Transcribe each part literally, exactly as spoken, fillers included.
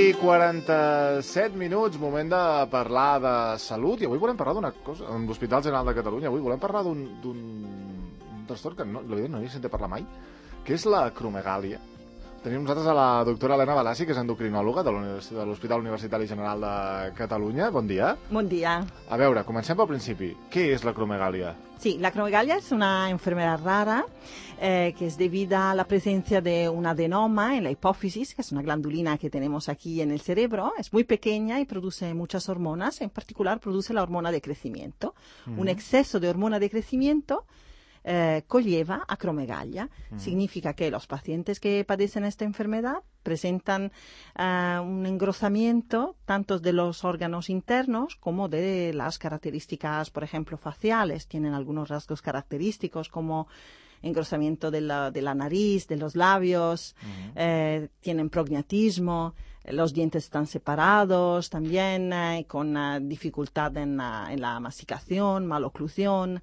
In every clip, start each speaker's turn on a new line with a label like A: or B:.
A: i quaranta-set minuts, moment de parlar de salut, i avui volem parlar d'una cosa, amb l'Hospital General de Catalunya, avui volem parlar d'un d'un trastorn que no, no havia sentit parlar mai, que és la acromegàlia. Tenim nosaltres a la doctora Elena Balassi, que és endocrinòloga de l'Hospital Universitari General de Catalunya. Bon dia.
B: Bon dia.
A: A veure, comencem pel principi. Què és l'acromegàlia?
B: Sí, la acromegalia es una enfermedad rara eh, que es debida a la presencia de un adenoma en la hipófisis, que es una glandulina que tenemos aquí en el cerebro. Es muy pequeña y produce muchas hormonas. En particular, produce la hormona de crecimiento. Mm. Un exceso de hormona de crecimiento Eh, conlleva acromegalia. Mm. Significa que los pacientes que padecen esta enfermedad presentan uh, un engrosamiento tanto de los órganos internos como de las características, por ejemplo, faciales. Tienen algunos rasgos característicos como engrosamiento de la, de la nariz, de los labios, mm. eh, tienen prognatismo. Los dientes están separados también, eh, con uh, dificultad en, uh, en la masticación, maloclusión.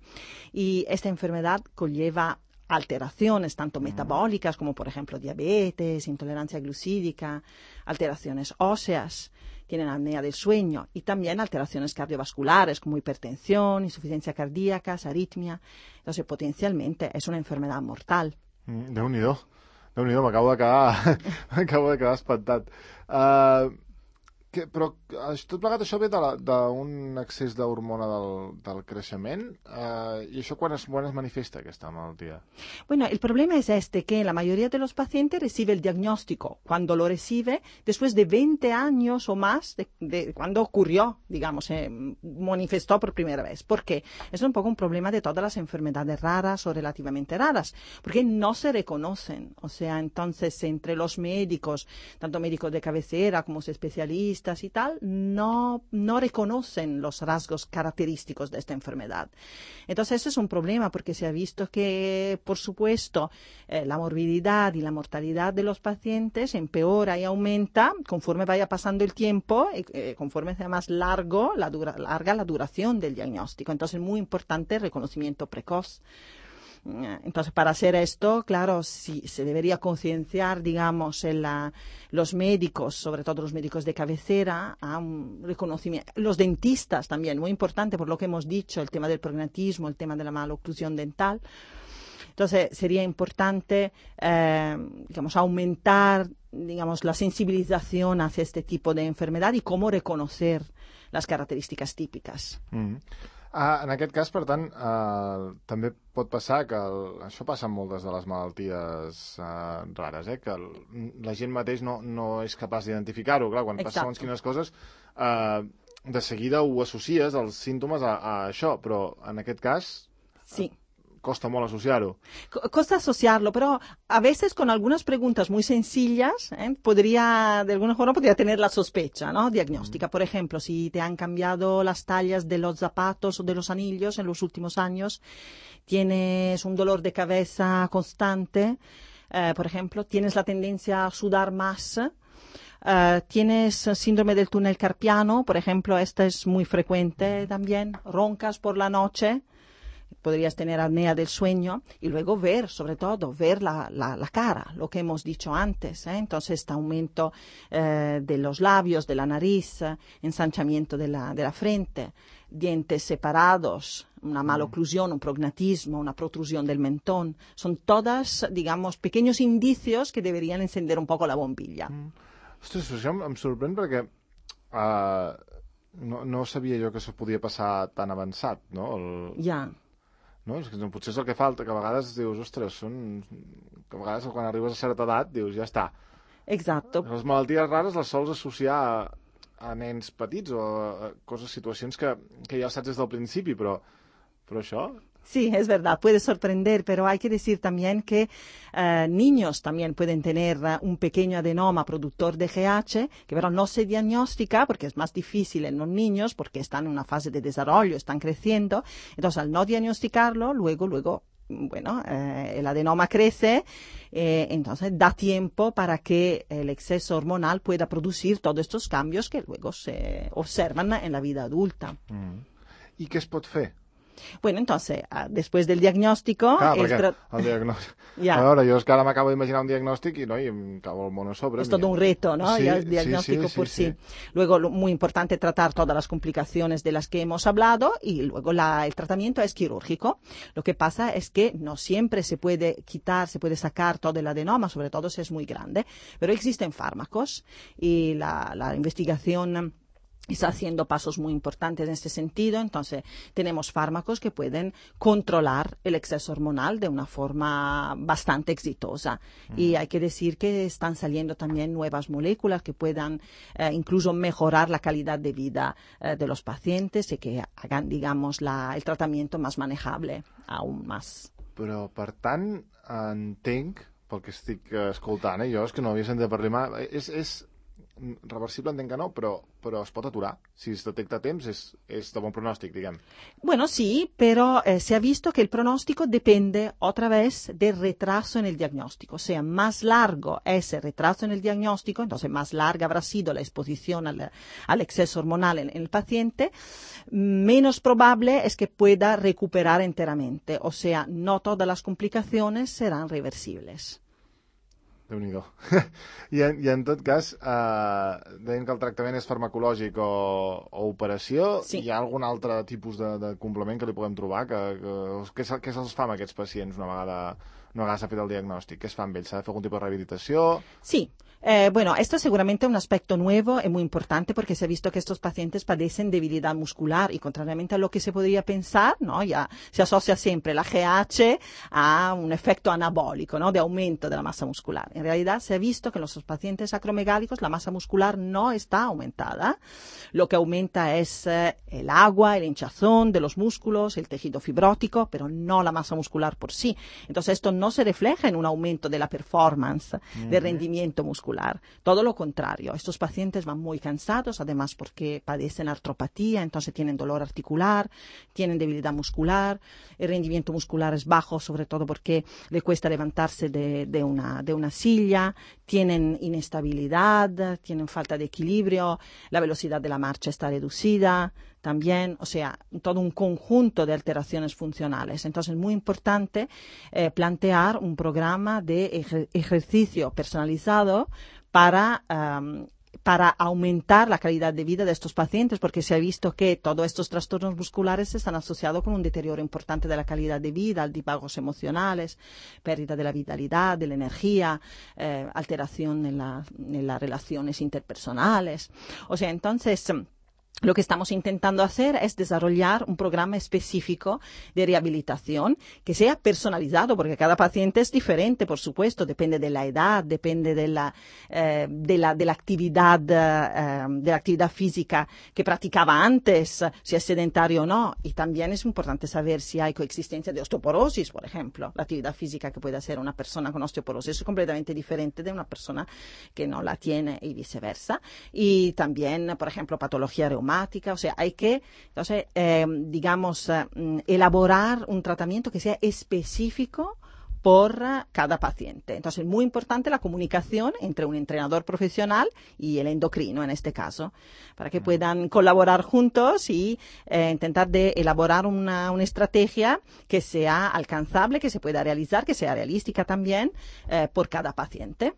B: Y esta enfermedad conlleva alteraciones tanto metabólicas como, por ejemplo, diabetes, intolerancia glucídica, alteraciones óseas, tienen apnea del sueño y también alteraciones cardiovasculares como hipertensión, insuficiencia cardíaca, arritmia. Entonces, potencialmente es una enfermedad mortal.
A: Mm, Déu-n'hi-do. Déu-n'hi-do, m'acabo de quedar, m'acabo de quedar espantat. Uh, que, però tot plegat això ve d'un excés d'hormona del, del creixement, uh, i això quan es, quan es manifesta aquesta malaltia?
B: Bueno, el problema es este, que la mayoría de los pacientes recibe el diagnóstico cuando lo recibe después de veinte años o más de, de cuando ocurrió, digamos, se eh, manifestó por primera vez. ¿Por qué? Es un poco un problema de todas las enfermedades raras o relativamente raras, porque no se reconocen. O sea, entonces, entre los médicos, tanto médicos de cabecera como los especialistas y tal, no, no reconocen los rasgos característicos de esta enfermedad. Entonces, ese es un problema porque se ha visto que, por supuesto, eh, la morbididad y la mortalidad de los pacientes empeora y aumenta conforme vaya pasando el tiempo, eh, conforme sea más largo, la dura, larga la duración del diagnóstico. Entonces, muy importante el reconocimiento precoz. Entonces, para hacer esto, claro, sí, se debería concienciar, digamos, en la, los médicos, sobre todo los médicos de cabecera, a un reconocimiento. Los dentistas también, muy importante por lo que hemos dicho, el tema del prognatismo, el tema de la maloclusión dental. Entonces, sería importante, eh, digamos, aumentar, digamos, la sensibilización hacia este tipo de enfermedad y cómo reconocer las características típicas.
A: Mm. Ah, en aquest cas, per tant, eh, també pot passar que el, això passa amb moltes de les malalties eh, rares, eh, que el, la gent mateix no, no és capaç d'identificar-ho. Clar, quan passa segons quines coses, eh, de seguida ho associes, els símptomes, a, a això, però en aquest cas
B: sí.
A: eh, costa molt asociar-ho.
B: Costa asociarlo, pero a veces con algunas preguntas muy sencillas, ¿eh? podría, de alguna forma, podría tener la sospecha, ¿no? Diagnóstica. Mm. Por ejemplo, si te han cambiado las tallas de los zapatos o de los anillos en los últimos años, tienes un dolor de cabeza constante, eh, por ejemplo, tienes la tendencia a sudar más, Uh, tienes síndrome del túnel carpiano, por ejemplo, esta es muy frecuente también, roncas por la noche, podrías tener apnea del sueño, y luego ver, sobre todo, ver la, la, la cara, lo que hemos dicho antes, ¿eh? Entonces, este aumento eh, de los labios, de la nariz, eh, ensanchamiento de la, de la frente, dientes separados, una maloclusión, un prognatismo, una protrusión del mentón, son todas, digamos, pequeños indicios que deberían encender un poco la bombilla. Mm.
A: Ostres, això em, em sorprèn perquè uh, no, no sabia jo que això podia passar tan avançat, no? El...
B: Ja.
A: No? És que potser és el que falta, que a vegades dius, ostres, són... que a vegades quan arribes a certa edat dius, ja està.
B: Exacto.
A: Les malalties rares les sols associar a, a nens petits o a coses, situacions que, que ja saps des del principi, però, però això...
B: Sí, es verdad, puede sorprender, pero hay que decir también que eh, niños también pueden tener uh, un pequeño adenoma productor de G H, que pero no se diagnostica porque es más difícil en los niños, porque están en una fase de desarrollo, están creciendo. Entonces, al no diagnosticarlo, luego, luego, bueno, eh, el adenoma crece, eh, entonces da tiempo para que el exceso hormonal pueda producir todos estos cambios que luego se observan en la vida adulta.
A: Mm. ¿Y qué es pot fer?
B: Bueno, entonces, ah, después del diagnóstico...
A: Clar,
B: el
A: perquè
B: tra-
A: el diagnòstic...
B: Ya.
A: A veure, jo és que ara m'acabo d'imaginar un diagnòstic i, no, i em cau el món a sobre.
B: Es todo un reto, ¿no?
A: Sí,
B: Ya el
A: sí,
B: diagnóstico
A: sí,
B: por
A: sí,
B: sí.
A: sí.
B: Luego, lo- muy importante tratar todas las complicaciones de las que hemos hablado y luego la- el tratamiento es quirúrgico. Lo que pasa es que no siempre se puede quitar, se puede sacar todo el adenoma, sobre todo si es muy grande, pero existen fármacos y la, la investigación está haciendo pasos muy importantes en este sentido. Entonces, tenemos fármacos que pueden controlar el exceso hormonal de una forma bastante exitosa. Mm. Y hay que decir que están saliendo también nuevas moléculas que puedan eh, incluso mejorar la calidad de vida eh, de los pacientes y que hagan, digamos, la, el tratamiento más manejable aún más.
A: Però, per tant, entenc, pel que estic eh, escoltant, eh, jo és que no havia sentit parlar mai, és, és reversible, entenc que no, però, però es pot aturar. Si es detecta a temps, és, és de bon pronòstic, diguem.
B: Bueno, sí, pero eh, se ha visto que el pronóstico depende otra vez del retraso en el diagnóstico. O sea, más largo es el retraso en el diagnóstico, entonces más larga habrá sido la exposición al, al exceso hormonal en, en el paciente, menos probable es que pueda recuperar enteramente. O sea, no todas las complicaciones serán reversibles.
A: Déu-n'hi-do. I, en, I en tot cas, eh, dèiem que el tractament és farmacològic o, o operació.
B: Sí.
A: Hi ha algun altre tipus de, de complement que li podem trobar? Que, que, què, se, què se'ls fa amb aquests pacients una vegada, una vegada s'ha fet el diagnòstic? Què es fa amb ells? S'ha de fer algun tipus de rehabilitació?
B: Sí. Eh, bueno, esto es seguramente un aspecto nuevo y muy importante porque se ha visto que estos pacientes padecen debilidad muscular y contrariamente a lo que se podría pensar, ¿no? Ya se asocia siempre la G H a un efecto anabólico, ¿no? De aumento de la masa muscular. En realidad se ha visto que en los pacientes acromegálicos la masa muscular no está aumentada. Lo que aumenta es eh, el agua, el hinchazón de los músculos, el tejido fibrótico, pero no la masa muscular por sí. Entonces esto no se refleja en un aumento de la performance, uh-huh. del rendimiento muscular. Todo lo contrario, estos pacientes van muy cansados, además porque padecen artropatía, entonces tienen dolor articular, tienen debilidad muscular, el rendimiento muscular es bajo, sobre todo porque le cuesta levantarse de, de, una, de una silla, tienen inestabilidad, tienen falta de equilibrio, la velocidad de la marcha está reducida también, o sea, todo un conjunto de alteraciones funcionales. Entonces es muy importante eh, plantear un programa de ejer- ejercicio personalizado para, um, para aumentar la calidad de vida de estos pacientes, porque se ha visto que todos estos trastornos musculares están asociados con un deterioro importante de la calidad de vida, altibajos emocionales, pérdida de la vitalidad, de la energía, eh, alteración en, la, en las relaciones interpersonales. O sea, entonces... Lo que estamos intentando hacer es desarrollar un programa específico de rehabilitación que sea personalizado, porque cada paciente es diferente, por supuesto, depende de la edad, depende de la, eh, de la, de la actividad, eh, de la actividad física que practicaba antes, si es sedentario o no. Y también es importante saber si hay coexistencia de osteoporosis, por ejemplo. La actividad física que puede hacer una persona con osteoporosis es completamente diferente de una persona que no la tiene y viceversa. Y también, por ejemplo, patología reumática. O sea, hay que, entonces, eh, digamos, eh, elaborar un tratamiento que sea específico por uh, cada paciente. Entonces, es muy importante la comunicación entre un entrenador profesional y el endocrino, en este caso, para que puedan colaborar juntos y eh, intentar de elaborar una, una estrategia que sea alcanzable, que se pueda realizar, que sea realística también eh, por cada paciente.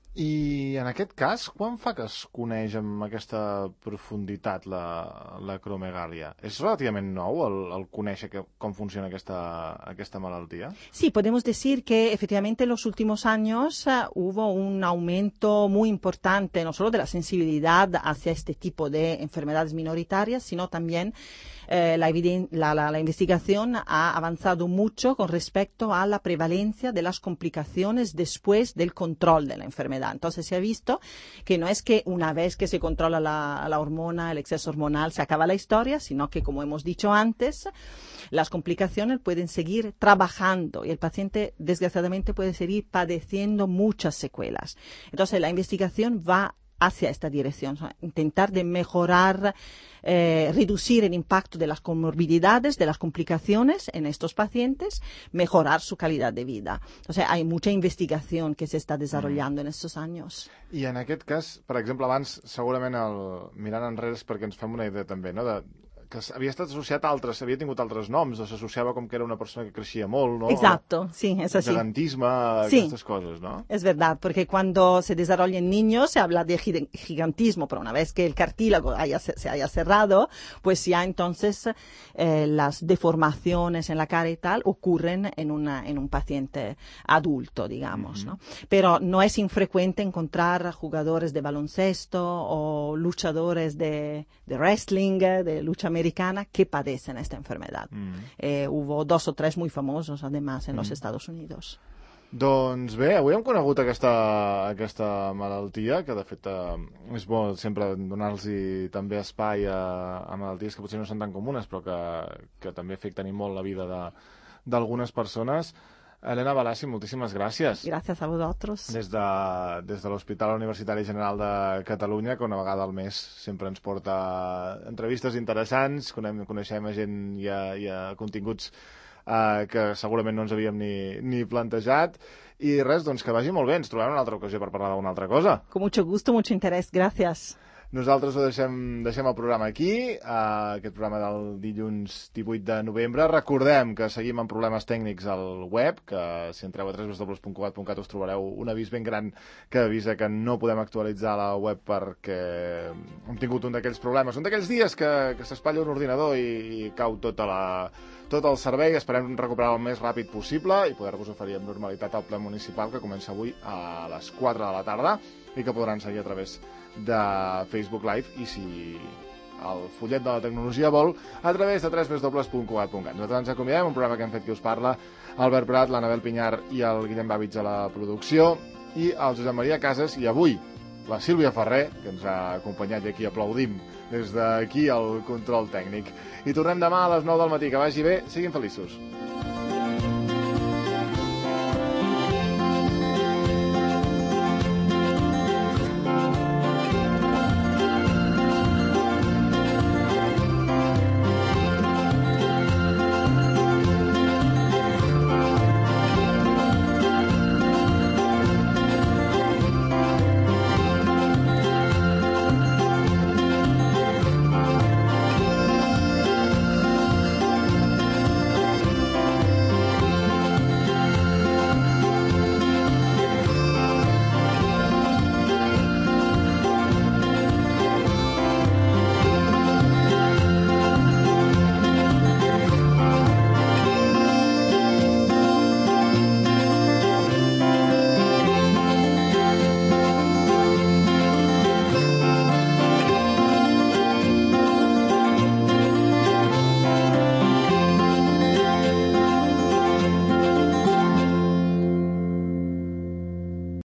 A: I en aquest cas, quan fa que es coneix amb aquesta profunditat la, la acromegàlia? És relativament nou el, el conèixer que, com funciona aquesta, aquesta malaltia?
B: Sí, podemos decir que efectivamente en los últimos años uh, hubo un aumento muy importante, no solo de la sensibilidad hacia este tipo de enfermedades minoritarias, sino también Eh, la, la, la, la investigación ha avanzado mucho con respecto a la prevalencia de las complicaciones después del control de la enfermedad. Entonces se ha visto que no es que una vez que se controla la, la hormona, el exceso hormonal, se acaba la historia, sino que, como hemos dicho antes, las complicaciones pueden seguir trabajando y el paciente, desgraciadamente, puede seguir padeciendo muchas secuelas. Entonces la investigación va hacia esta dirección, o sea, intentar de mejorar, eh, reducir el impacto de las comorbidades, de las complicaciones en estos pacientes, mejorar su calidad de vida. O sea, hay mucha investigación que se está desarrollando mm. en estos años.
A: I en aquest cas, per exemple, abans, segurament, el, mirant enrere, és perquè ens fem una idea també, no?, de que havia estat associat a altres, havia tingut altres noms, s'associava com que era una persona que creixia molt, ¿no?
B: Exacto, sí, es así.
A: Gigantisme,
B: sí,
A: aquestes coses, ¿no?
B: Es verdad, porque cuando se desarrolla en niños se habla de gigantismo, pero una vez que el cartílago haya, se haya cerrado, pues ya entonces eh, las deformaciones en la cara y tal ocurren en, una, en un paciente adulto, digamos, uh-huh. ¿no? Pero no es infrecuente encontrar jugadores de baloncesto o luchadores de, de wrestling, de lucha americana, que padecen esta enfermedad. Mm. Eh, hubo dos o tres muy famosos, además, en mm. los Estados Unidos.
A: Doncs bé, avui hem conegut aquesta, aquesta malaltia, que de fet eh, és bo sempre donar-los també espai a, a malalties que potser no són tan comunes, però que, que també afecten molt la vida d'algunes persones. Elena Balassi, moltíssimes gràcies.
B: Gràcies a vosaltres.
A: Des de, des de l'Hospital Universitari General de Catalunya, que una vegada al mes sempre ens porta entrevistes interessants, coneixem a gent i a, i a continguts eh, que segurament no ens havíem ni, ni plantejat. I res, doncs que vagi molt bé. Ens trobem en una altra ocasió per parlar d'una altra cosa.
B: Con mucho gusto, mucho interés. Gràcies.
A: Nosaltres ho deixem, deixem el programa aquí, uh, aquest programa del dilluns divuit de novembre. Recordem que seguim amb problemes tècnics al web, que si entreu a w w w punt cugat punt cat us trobareu un avís ben gran que avisa que no podem actualitzar la web perquè hem tingut un d'aquells problemes, un d'aquells dies que, que s'espatlla un ordinador i, i cau tota la, tot el servei. Esperem recuperar el més ràpid possible i poder-vos oferir amb normalitat al ple municipal, que comença avui a les quatre de la tarda i que podran seguir a través de Facebook Live i, si el fullet de la tecnologia vol, a través de w w w punt cugat punt cat. Nosaltres ens acomiadem, un programa que hem fet qui us parla, Albert Prat, l'Anabel Pinyar i el Guillem Bàvitz a la producció, i el Josep Maria Casas, i avui la Sílvia Ferrer, que ens ha acompanyat i aquí aplaudim des d'aquí al control tècnic. I tornem demà a les nou del matí. Que vagi bé, siguin feliços.